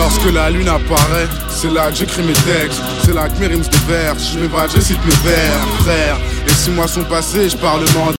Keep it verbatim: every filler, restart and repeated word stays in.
Lorsque la lune apparaît, c'est là que j'écris mes textes. C'est là que mes rimes se déversent. Je m'évade, je cite mes vers, frère. Les six mois sont passés, je parle